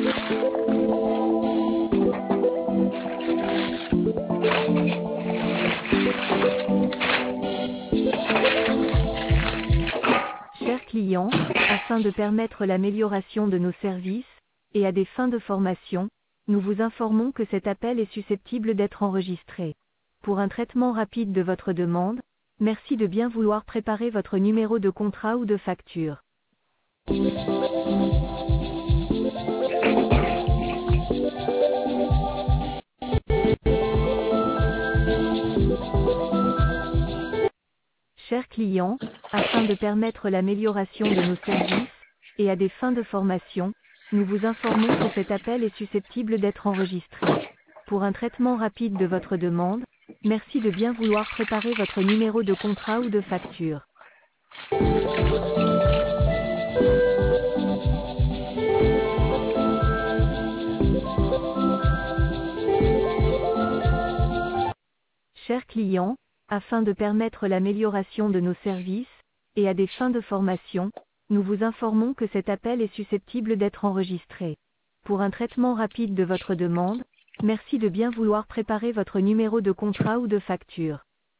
Chers clients, afin de permettre l'amélioration de nos services, et à des fins de formation, nous vous informons que cet appel est susceptible d'être enregistré. Pour un traitement rapide de votre demande, merci de bien vouloir préparer votre numéro de contrat ou de facture. Chers clients, afin de permettre l'amélioration de nos services, et à des fins de formation, nous vous informons que cet appel est susceptible d'être enregistré. Pour un traitement rapide de votre demande, merci de bien vouloir préparer votre numéro de contrat ou de facture. Chers clients, afin de permettre l'amélioration de nos services, et à des fins de formation, nous vous informons que cet appel est susceptible d'être enregistré. Pour un traitement rapide de votre demande, merci de bien vouloir préparer votre numéro de contrat ou de facture.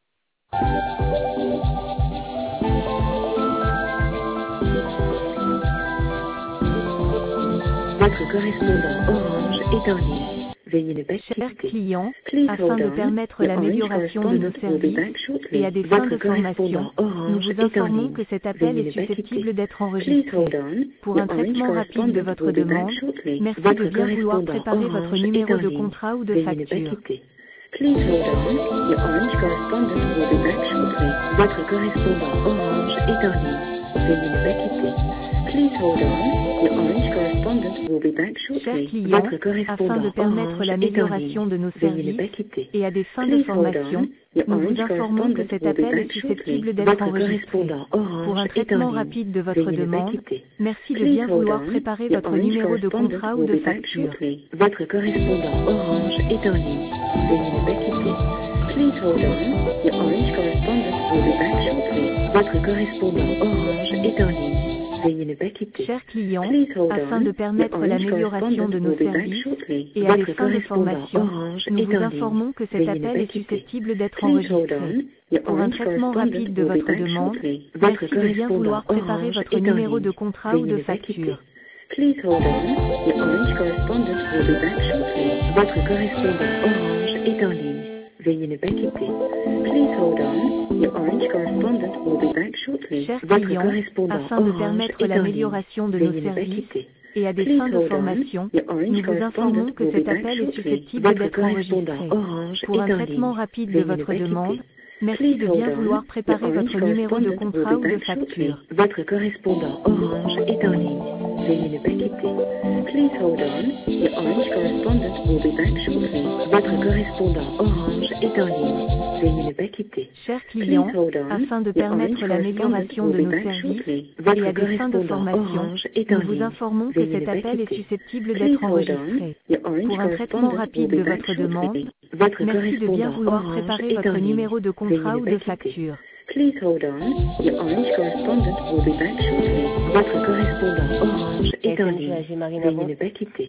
Votre correspondant Orange est en ligne. Veuillez ne pas Chers quitter. clients, Please afin hold de on. permettre Your l'amélioration de orange nos correspondent will be services, back shortly. et à des fins Votre de formation, correspondant Orange nous vous est en informons ligne. que cet appel Veuillez est ne pas susceptible quitter. d'être Please enregistré. hold on. Pour un Your orange traitement rapide de correspondent votre will be back demande, shortly. merci de Votre bien vouloir correspondant préparer votre Orange est numéro en de ligne. contrat ou de Veuillez ne pas facture. quitter. Please hold on. Your orange correspondent will be back shortly. Votre correspondant Orange est en ligne. Veuillez ne pas quitter. Please hold on. Your orange correspondent will be back Chers shortly. clients, Votre afin de correspondant permettre Orange est en l'amélioration ligne. de nos Veuillez ne services, pas quitter. et à des fins de Please hold formation, on. Your nous vous orange informons que correspondent cet will be appel est back shortly. susceptible d'être Votre enregistré. correspondant Pour Orange un est en traitement ligne. rapide de votre Veuillez ne pas demande, quitter. merci de Please bien hold vouloir on. préparer Your votre orange numéro de correspondent contrat ou will de be back facture. shortly. Votre correspondant Orange est en ligne. Veuillez ne pas quitter. Please hold on. Your orange correspondent will be back shortly. Votre correspondant Orange est en ligne. Veuillez ne pas quitter. Chers clients, Please hold afin on. de Your permettre orange l'amélioration de correspondent nos will be back services, shortly. et à des Votre fins de correspondant formation, Orange nous est vous en ligne. informons que cet Veuillez ne appel pas est quitter. susceptible d'être Please hold enregistré. on. Your Pour un orange traitement correspondent rapide de will be votre back demande, shortly. Votre merci de bien correspondant vouloir préparer Orange votre est en numéro de ligne. contrat ou Veuillez de ne pas quitter. facture. Please hold on. Your orange correspondent will be back shortly. Votre correspondant Orange est en ligne. Veuillez ne pas quitter. Please hold on. Your orange correspondent will be back shortly. Chers Votre clients, correspondant afin de Orange permettre est en ligne. l'amélioration de nos Veuillez ne pas services, quitter. et à des Please fins de hold on. formation, Your orange nous vous informons correspondent que will be cet back appel est shortly. susceptible Votre d'être correspondant enregistré. Orange Pour un est en traitement ligne. rapide de Veuillez ne votre pas demande, quitter. merci Please de hold bien on. vouloir Your préparer orange votre numéro de correspondent will contrat be ou de back shortly. facture. Votre correspondant Orange est en ligne. Veuillez ne pas quitter. Please hold on. Your orange correspondent will be back shortly. Votre correspondant Orange est en ligne. Veuillez ne pas quitter. Chers Please clients, hold on. afin de Your permettre orange l'amélioration correspondent de will be nos back services, shortly. et Votre à des fins de correspondant formation, Orange est en nous vous ligne. informons que Veuillez ne cet pas appel est quitter. susceptible Please d'être hold on. enregistré. Your orange Pour un traitement correspondent will rapide be de back votre demande, shortly. Votre merci de bien correspondant vouloir Orange préparer est en votre ligne. numéro de Veuillez contrat ne ou pas de quitter. facture. Please hold on. Your orange correspondent will be back shortly. Votre correspondant Orange est en ligne. SNCAG Marina, Veuillez ne pas quitter.